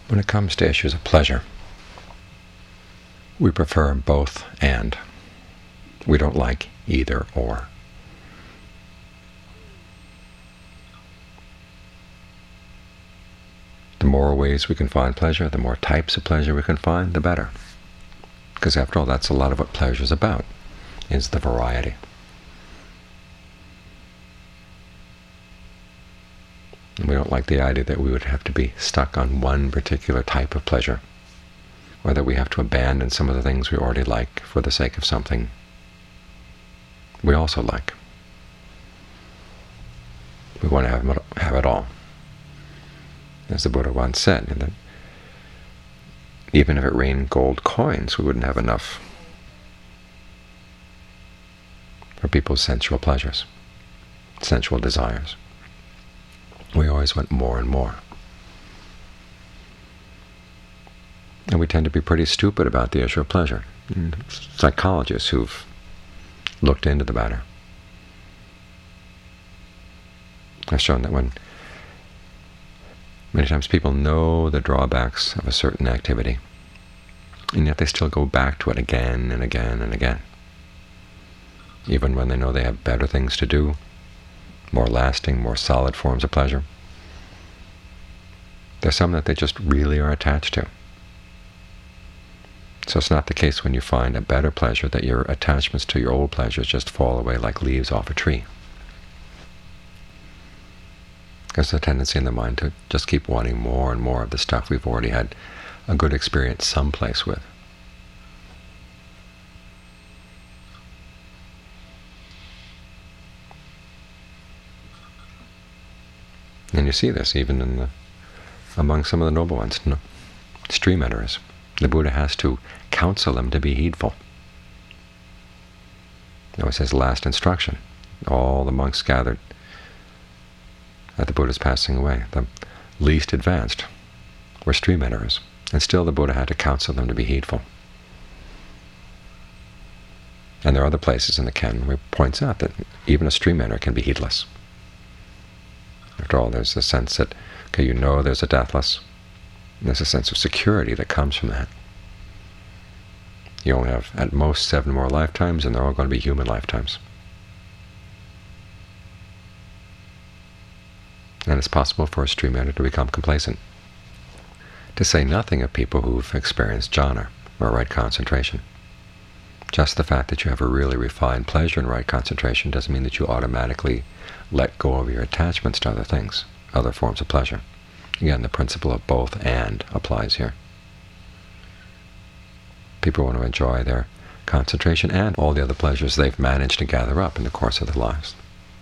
When it comes to issues of pleasure, we prefer both and. We don't like either or. The more ways we can find pleasure, the more types of pleasure we can find, the better. Because after all, that's a lot of what pleasure is about, is the variety. And we don't like the idea that we would have to be stuck on one particular type of pleasure, or that we have to abandon some of the things we already like for the sake of something we also like. We want to have it all. As the Buddha once said, that even if it rained gold coins, we wouldn't have enough for people's sensual pleasures, sensual desires. We always want more and more. And we tend to be pretty stupid about the issue of pleasure. And psychologists who've looked into the matter have shown that many times people know the drawbacks of a certain activity, and yet they still go back to it again and again and again, even when they know they have better things to do, more lasting, more solid forms of pleasure. There's some that they just really are attached to. So it's not the case when you find a better pleasure that your attachments to your old pleasures just fall away like leaves off a tree. There's a tendency in the mind to just keep wanting more and more of the stuff we've already had a good experience someplace with. And you see this even among some of the noble ones, stream enters. The Buddha has to counsel them to be heedful. That was his last instruction. All the monks gathered at the Buddha's passing away, the least advanced, were stream enters, and still the Buddha had to counsel them to be heedful. And there are other places in the canon where it points out that even a stream enter can be heedless. After all, there's a sense that, okay, you know there's a deathless, and there's a sense of security that comes from that. You only have, at most, 7 more lifetimes, and they're all going to be human lifetimes. And it's possible for a stream enter to become complacent, to say nothing of people who've experienced jhana, or right concentration. Just the fact that you have a really refined pleasure in right concentration doesn't mean that you automatically let go of your attachments to other things, other forms of pleasure. Again, the principle of both and applies here. People want to enjoy their concentration and all the other pleasures they've managed to gather up in the course of their lives.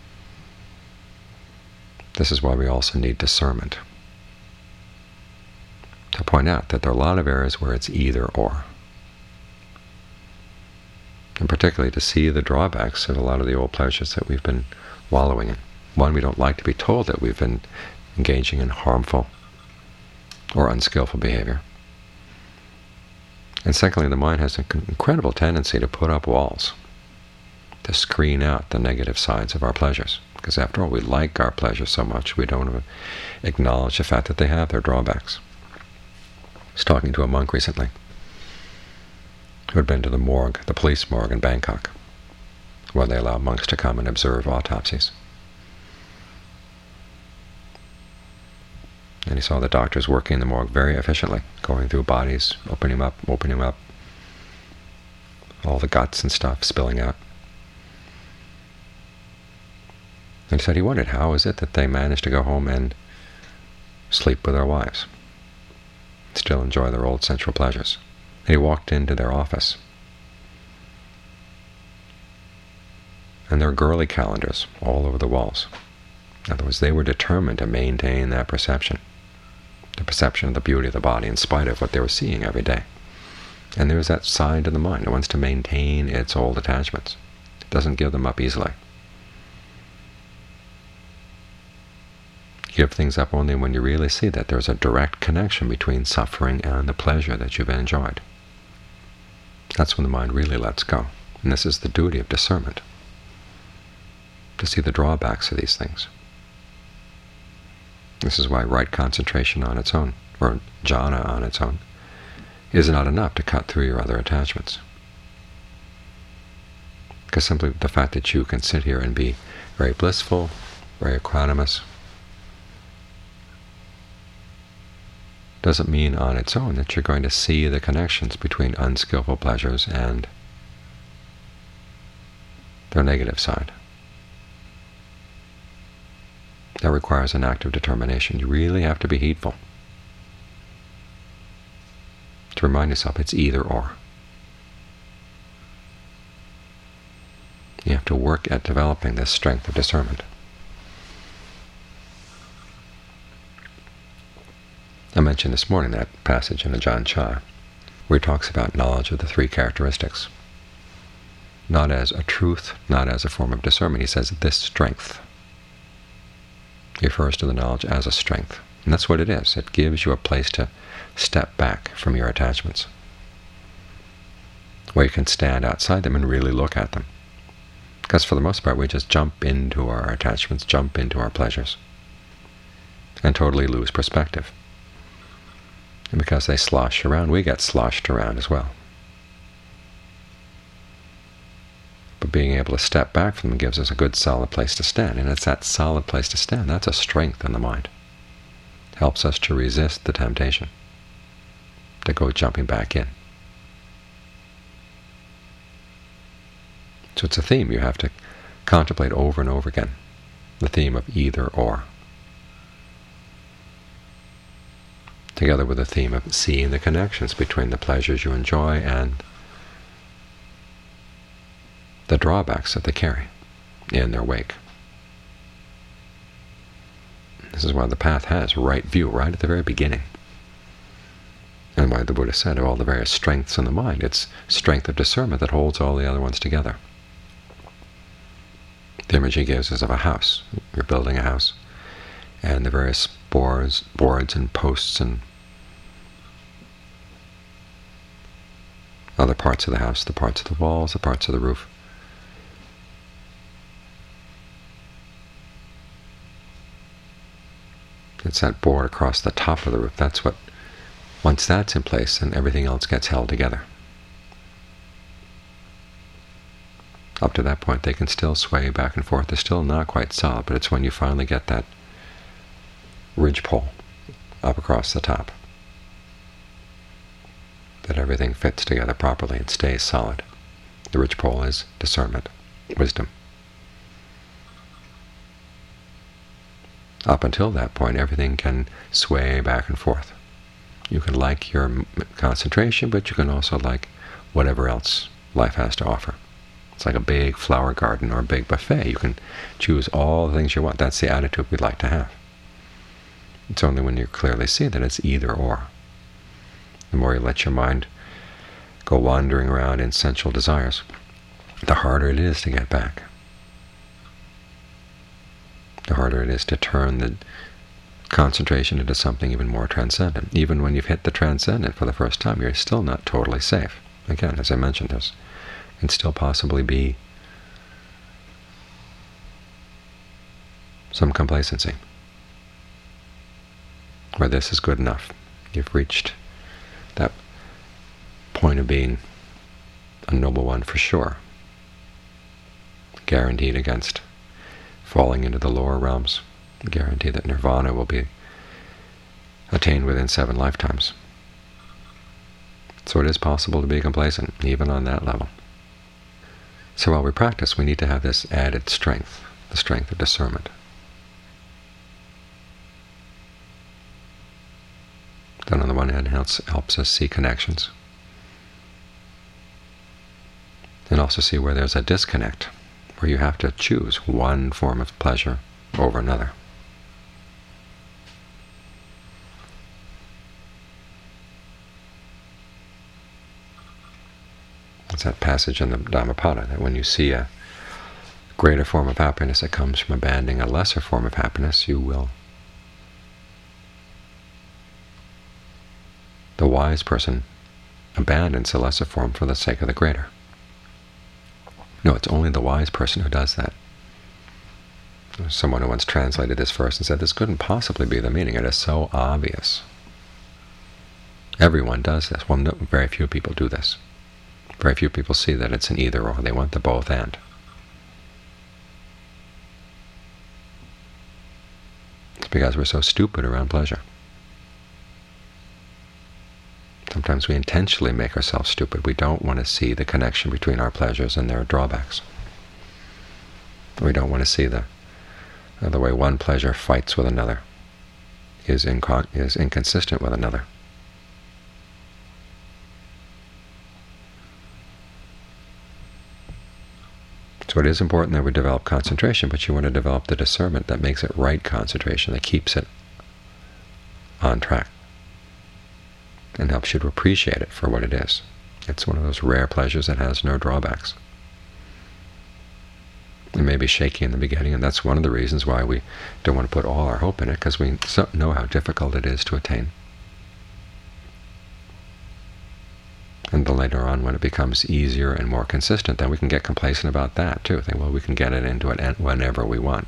This is why we also need discernment, to point out that there are a lot of areas where it's either or, and particularly to see the drawbacks of a lot of the old pleasures that we've been wallowing in. One, we don't like to be told that we've been engaging in harmful or unskillful behavior. And secondly, the mind has an incredible tendency to put up walls, to screen out the negative sides of our pleasures. Because after all, we like our pleasures so much, we don't acknowledge the fact that they have their drawbacks. I was talking to a monk recently who had been to the morgue, the police morgue in Bangkok, where they allow monks to come and observe autopsies. And he saw the doctors working in the morgue very efficiently, going through bodies, opening them up, all the guts and stuff spilling out. And he said he wondered, how is it that they managed to go home and sleep with their wives, still enjoy their old sensual pleasures? And he walked into their office, and there were girly calendars all over the walls. In other words, they were determined to maintain that perception, the perception of the beauty of the body, in spite of what they were seeing every day. And there's that side of the mind that wants to maintain its old attachments. It doesn't give them up easily. Give things up only when you really see that there's a direct connection between suffering and the pleasure that you've enjoyed. That's when the mind really lets go. And this is the duty of discernment, to see the drawbacks of these things. This is why right concentration on its own or jhana on its own, is not enough to cut through your other attachments. Because simply the fact that you can sit here and be very blissful, very equanimous, doesn't mean on its own that you're going to see the connections between unskillful pleasures and their negative side. That requires an act of determination. You really have to be heedful to remind yourself it's either or. You have to work at developing this strength of discernment. I mentioned this morning that passage in Ajahn Chah where he talks about knowledge of the three characteristics, not as a truth, not as a form of discernment. He says this strength. He refers to the knowledge as a strength. And that's what it is. It gives you a place to step back from your attachments, where you can stand outside them and really look at them. Because for the most part we just jump into our attachments, jump into our pleasures, and totally lose perspective. And because they slosh around, we get sloshed around as well. But being able to step back from them gives us a good solid place to stand. And it's that solid place to stand, that's a strength in the mind. It helps us to resist the temptation to go jumping back in. So it's a theme you have to contemplate over and over again, the theme of either or, together with the theme of seeing the connections between the pleasures you enjoy and the drawbacks that they carry in their wake. This is why the path has right view right at the very beginning, and why the Buddha said of all the various strengths in the mind, it's strength of discernment that holds all the other ones together. The image he gives is of a house. You're building a house, and the various boards and posts and other parts of the house, the parts of the walls, the parts of the roof, it's that board across the top of the roof. That's what, once that's in place, then everything else gets held together. Up to that point, they can still sway back and forth. They're still not quite solid, but it's when you finally get that ridgepole up across the top that everything fits together properly and stays solid. The ridgepole is discernment, wisdom. Up until that point, everything can sway back and forth. You can like your concentration, but you can also like whatever else life has to offer. It's like a big flower garden or a big buffet. You can choose all the things you want. That's the attitude we'd like to have. It's only when you clearly see that it's either or. The more you let your mind go wandering around in sensual desires, the harder it is to get back. The harder it is to turn the concentration into something even more transcendent. Even when you've hit the transcendent for the first time, you're still not totally safe. Again, as I mentioned, there can still possibly be some complacency, where this is good enough. You've reached that point of being a noble one for sure, guaranteed against falling into the lower realms, guarantee that nirvana will be attained within 7 lifetimes. So it is possible to be complacent, even on that level. So while we practice, we need to have this added strength, the strength of discernment. That on the one hand helps us see connections, and also see where there's a disconnect, where you have to choose one form of pleasure over another. It's that passage in the Dhammapada that when you see a greater form of happiness that comes from abandoning a lesser form of happiness, you will. The wise person abandons the lesser form for the sake of the greater. No, it's only the wise person who does that. Someone who once translated this verse and said, this couldn't possibly be the meaning. It is so obvious. Everyone does this. Well, no, very few people do this. Very few people see that it's an either-or. They want the both and. It's because we're so stupid around pleasure. Sometimes we intentionally make ourselves stupid. We don't want to see the connection between our pleasures and their drawbacks. We don't want to see the way one pleasure fights with another, is inconsistent with another. So it is important that we develop concentration, but you want to develop the discernment that makes it right concentration, that keeps it on track and helps you to appreciate it for what it is. It's one of those rare pleasures that has no drawbacks. It may be shaky in the beginning, and that's one of the reasons why we don't want to put all our hope in it, because we know how difficult it is to attain. And then later on, when it becomes easier and more consistent, then we can get complacent about that too. Think, well, we can get it into it whenever we want.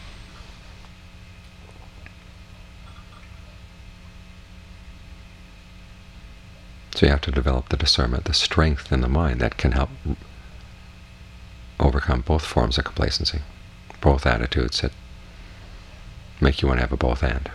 So you have to develop the discernment, the strength in the mind that can help overcome both forms of complacency, both attitudes that make you want to have a both and.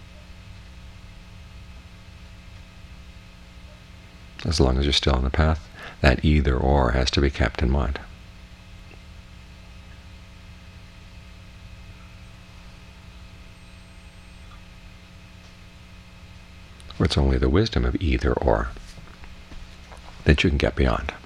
As long as you're still on the path, that either-or has to be kept in mind. Or it's only the wisdom of either-or that you can get beyond.